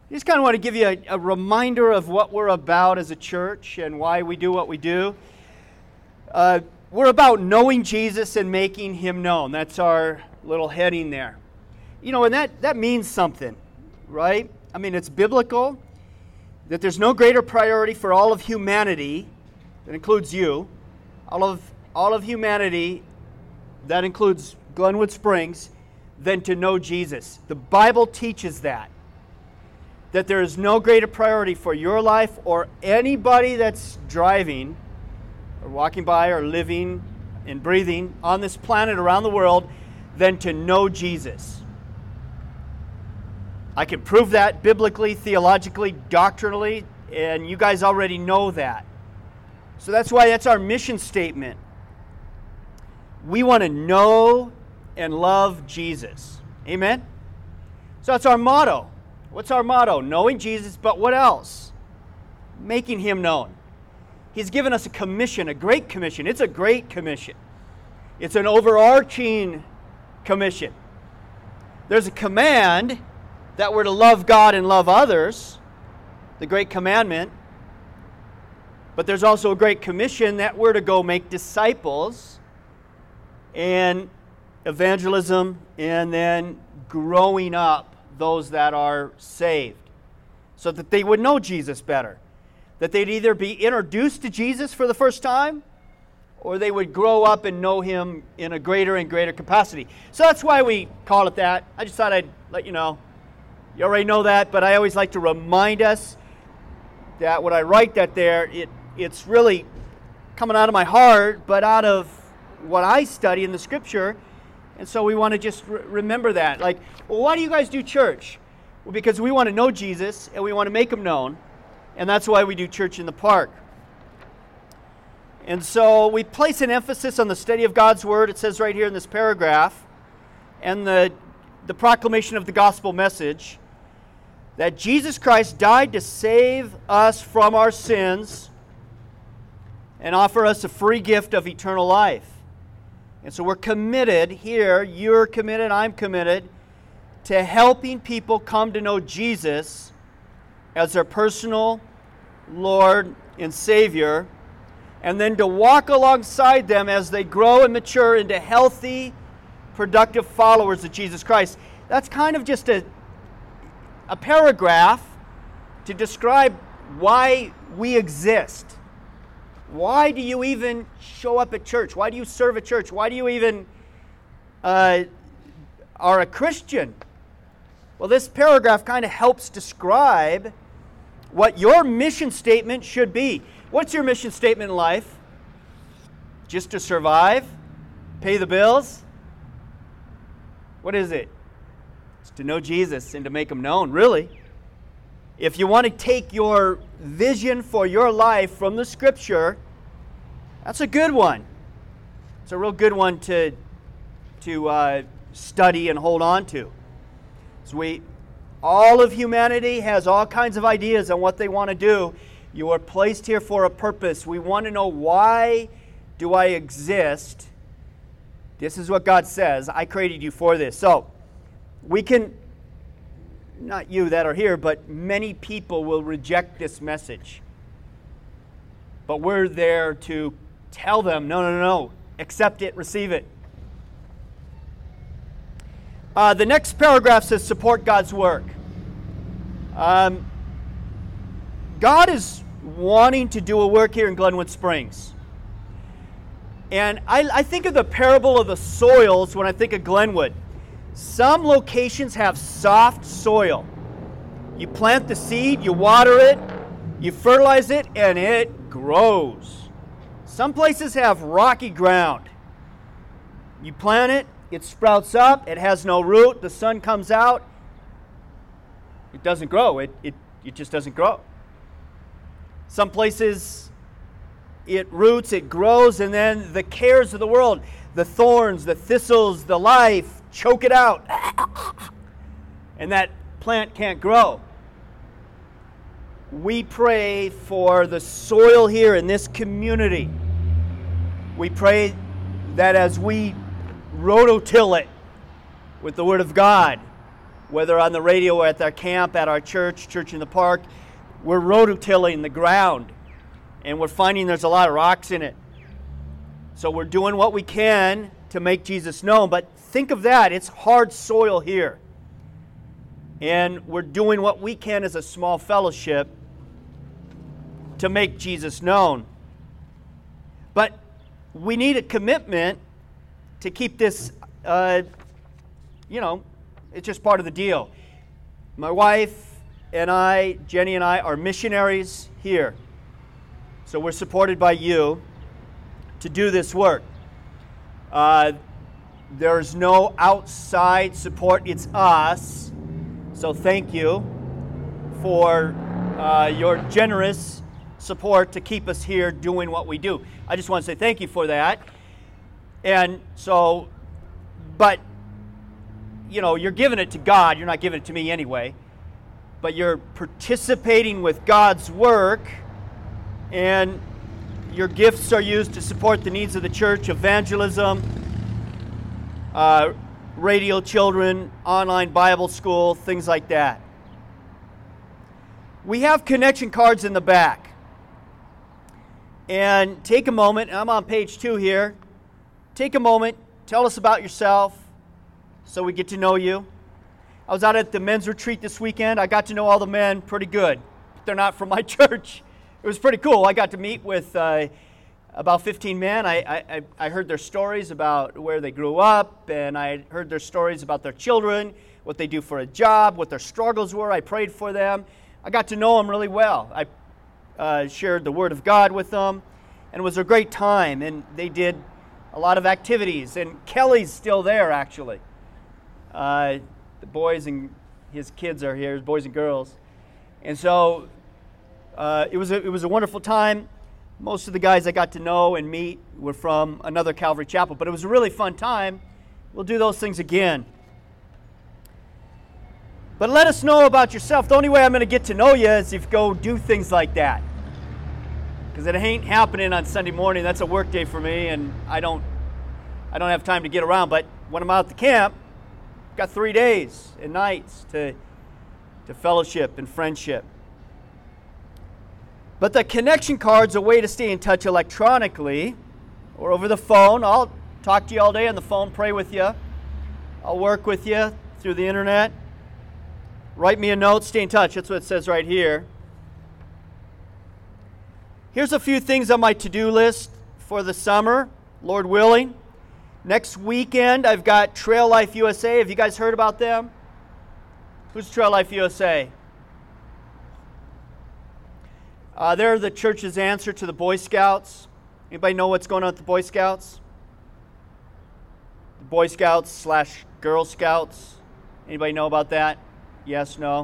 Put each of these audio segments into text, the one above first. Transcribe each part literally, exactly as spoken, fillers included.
I just kind of want to give you a, a reminder of what we're about as a church and why we do what we do. Uh, we're about knowing Jesus and making Him known. That's our little heading there. You know, and that, that means something, right? I mean, it's biblical that there's no greater priority for all of humanity, that includes you, all of, all of humanity, that includes Glenwood Springs, than to know Jesus. The Bible teaches that. That there is no greater priority for your life or anybody that's driving or walking by or living and breathing on this planet around the world than to know Jesus. I can prove that biblically, theologically, doctrinally, and you guys already know that. So that's why that's our mission statement. We want to know and love Jesus. Amen? So that's our motto. What's our motto? Knowing Jesus, but what else? Making Him known. He's given us a commission, a great commission. It's a great commission. It's an overarching commission. There's a command that we're to love God and love others, the great commandment. But there's also a great commission that we're to go make disciples and evangelism and then growing up those that are saved, so that they would know Jesus better, that they'd either be introduced to Jesus for the first time, or they would grow up and know Him in a greater and greater capacity. So that's why we call it that. I just thought I'd let you know. You already know that, but I always like to remind us that when I write that there, it it's really coming out of my heart, but out of what I study in the Scripture. And so we want to just re- remember that. Like, well, why do you guys do church? Well, because we want to know Jesus and we want to make Him known. And that's why we do church in the park. And so we place an emphasis on the study of God's Word. It says right here in this paragraph, and the, the proclamation of the gospel message, that Jesus Christ died to save us from our sins and offer us a free gift of eternal life. And so we're committed here, you're committed, I'm committed, to helping people come to know Jesus as their personal Lord and Savior, and then to walk alongside them as they grow and mature into healthy, productive followers of Jesus Christ. That's kind of just a, a paragraph to describe why we exist. Why do you even show up at church? Why do you serve at church? Why do you even uh, are a Christian? Well, this paragraph kind of helps describe what your mission statement should be. What's your mission statement in life? Just to survive? Pay the bills? What is it? It's to know Jesus and to make Him known, really. If you want to take your vision for your life from the Scripture, that's a good one. It's a real good one to, to uh, study and hold on to. So we, all of humanity has all kinds of ideas on what they want to do. You are placed here for a purpose. We want to know, why do I exist? This is what God says. I created you for this. So we can... not you that are here, but many people will reject this message. But we're there to tell them, no, no, no, no, accept it, receive it. Uh, the next paragraph says, support God's work. Um, God is wanting to do a work here in Glenwood Springs. And I, I think of the parable of the soils when I think of Glenwood. Some locations have soft soil. You plant the seed, you water it, you fertilize it, and it grows. Some places have rocky ground. You plant it, it sprouts up, it has no root, the sun comes out, it doesn't grow. It, it, it just doesn't grow. Some places it roots, it grows, and then the cares of the world, the thorns, the thistles, the life, choke it out. And that plant can't grow. We pray for the soil here in this community. We pray that as we rototill it with the Word of God, whether on the radio or at our camp, at our church, Church in the Park, we're rototilling the ground, and we're finding there's a lot of rocks in it. So we're doing what we can to make Jesus known, but think of that, it's hard soil here. And we're doing what we can as a small fellowship to make Jesus known. But we need a commitment to keep this, uh, you know, it's just part of the deal. My wife and I, Jenny and I, are missionaries here. So we're supported by you to do this work. Uh, there's no outside support, it's us. So thank you for uh, your generous support to keep us here doing what we do. I just want to say thank you for that. And so, but, you know, you're giving it to God. You're not giving it to me anyway. But you're participating with God's work, and your gifts are used to support the needs of the church, evangelism, uh, radio children, online Bible school, things like that. We have connection cards in the back. And take a moment, I'm on page two here. Take a moment, tell us about yourself so we get to know you. I was out at the men's retreat this weekend. I got to know all the men pretty good. They're not from my church. It was pretty cool. I got to meet with uh, about fifteen men. I, I, I heard their stories about where they grew up, and I heard their stories about their children, what they do for a job, what their struggles were. I prayed for them. I got to know them really well. I uh, shared the Word of God with them, and it was a great time, and they did a lot of activities, and Kelly's still there, actually. Uh, the boys and his kids are here, his boys and girls. And so uh, it was a, it was a wonderful time. Most of the guys I got to know and meet were from another Calvary Chapel, but it was a really fun time. We'll do those things again. But let us know about yourself. The only way I'm going to get to know you is if you go do things like that. Because it ain't happening on Sunday morning. That's a work day for me, and I don't I don't have time to get around. But when I'm out at the camp, I've got three days and nights to, to fellowship and friendship. But the connection card's a way to stay in touch electronically or over the phone. I'll talk to you all day on the phone, pray with you. I'll work with you through the internet. Write me a note, stay in touch. That's what it says right here. Here's a few things on my to-do list for the summer, Lord willing. Next weekend, I've got Trail Life U S A. Have you guys heard about them? Who's Trail Life U S A? Uh, they're the church's answer to the Boy Scouts. Anybody know what's going on with the Boy Scouts? The Boy Scouts slash Girl Scouts. Anybody know about that? Yes, no?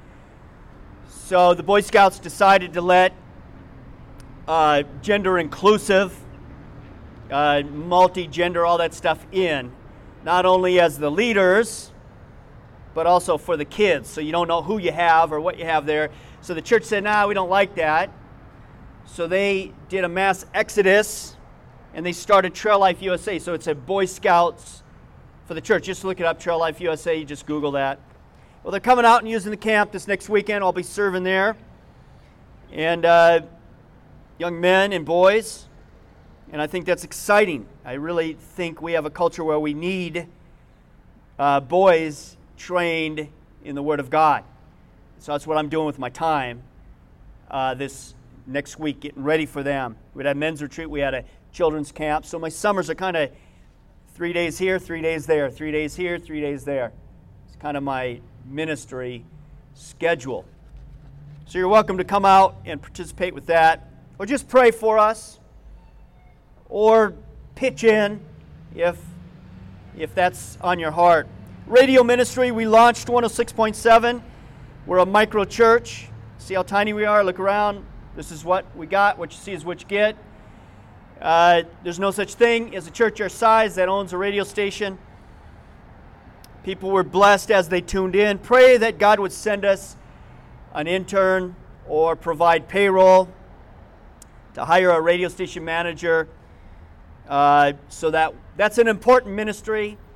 So the Boy Scouts decided to let uh, gender inclusive, uh, multi-gender, all that stuff in. Not only as the leaders, but also for the kids. So you don't know who you have or what you have there. So the church said, nah, we don't like that. So they did a mass exodus, and they started Trail Life U S A. So it's a Boy Scouts for the church. Just look it up, Trail Life U S A. You just Google that. Well, they're coming out and using the camp this next weekend. I'll be serving there. And uh, young men and boys. And I think that's exciting. I really think we have a culture where we need uh, boys trained in the Word of God. So that's what I'm doing with my time uh, this next week, getting ready for them. We had a men's retreat. We had a children's camp. So my summers are kind of three days here, three days there, three days here, three days there. It's kind of my ministry schedule. So you're welcome to come out and participate with that, or just pray for us, or pitch in if if that's on your heart. Radio ministry, we launched one oh six point seven. We're a micro church. See how tiny we are? Look around. This is what we got. What you see is what you get. Uh, there's no such thing as a church our size that owns a radio station. People were blessed as they tuned in. Pray that God would send us an intern or provide payroll to hire a radio station manager. Uh, so that that's an important ministry.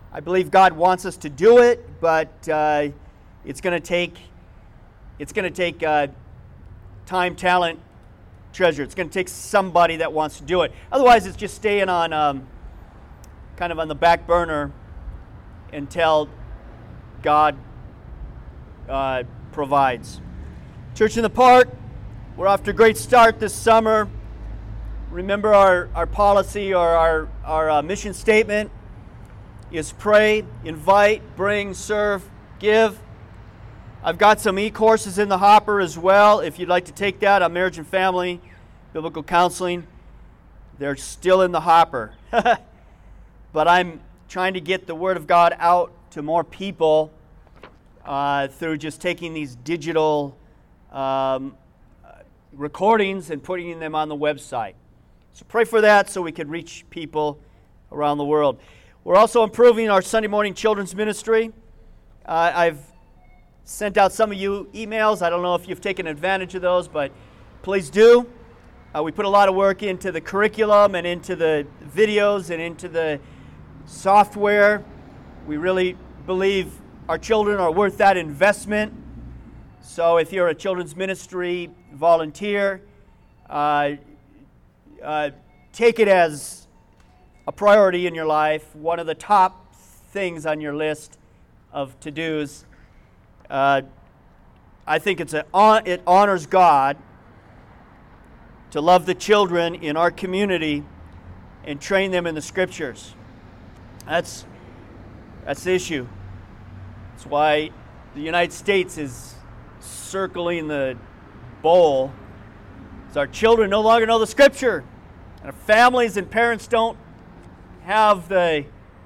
I believe God wants us to do it, but uh, it's going to take it's going to take uh, time, talent, treasure. It's going to take somebody that wants to do it. Otherwise, it's just staying on um, kind of on the back burner until God uh, provides. Church in the Park, we're off to a great start this summer. Remember our, our policy or our, our uh, mission statement is pray, invite, bring, serve, give. I've got some e-courses in the hopper as well. If you'd like to take that on marriage and family, biblical counseling, they're still in the hopper. But I'm trying to get the Word of God out to more people uh, through just taking these digital um, recordings and putting them on the website. So pray for that so we can reach people around the world. We're also improving our Sunday morning children's ministry. Uh, I've sent out some of you emails. I don't know if you've taken advantage of those, but please do. Uh, we put a lot of work into the curriculum and into the videos and into the software. We really believe our children are worth that investment. So if you're a children's ministry volunteer, uh, uh, take it as a priority in your life, one of the top things on your list of to-dos. Uh, I think it's a, it honors God to love the children in our community and train them in the Scriptures. That's that's the issue. That's why the United States is circling the bowl. Because our children no longer know the Scripture. And our families and parents don't have the,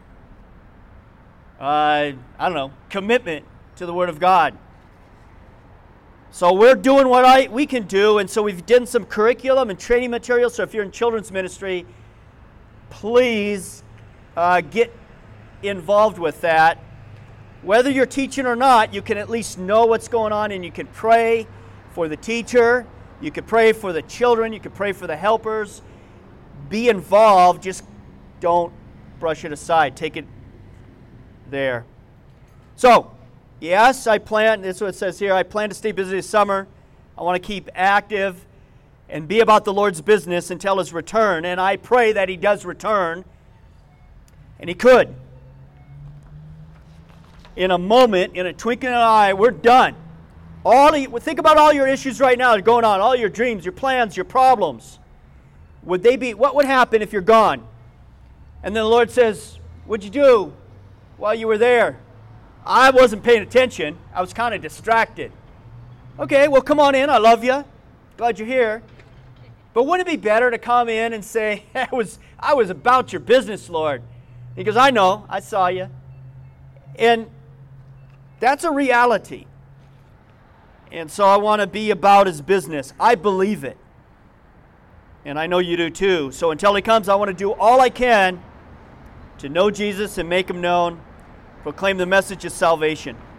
uh, I don't know, commitment to the Word of God. So we're doing what I we can do, and so we've done some curriculum and training materials. So if you're in children's ministry, please uh, get involved with that. Whether you're teaching or not, you can at least know what's going on, and you can pray for the teacher, you can pray for the children, you can pray for the helpers. Be involved, just don't brush it aside. Take it there. So, yes, I plan, this is what it says here, I plan to stay busy this summer. I want to keep active and be about the Lord's business until His return. And I pray that He does return. And He could. In a moment, in a twinkling of an eye, we're done. All you, think about all your issues right now that are going on, all your dreams, your plans, your problems. Would they be, what would happen if you're gone? And then the Lord says, what'd you do while you were there? I wasn't paying attention. I was kind of distracted. Okay, well, come on in. I love you. Glad you're here. But wouldn't it be better to come in and say, I was, I was about your business, Lord? Because I know, I saw you. And that's a reality. And so I want to be about His business. I believe it. And I know you do too. So until He comes, I want to do all I can to know Jesus and make Him known. Proclaim the message of salvation.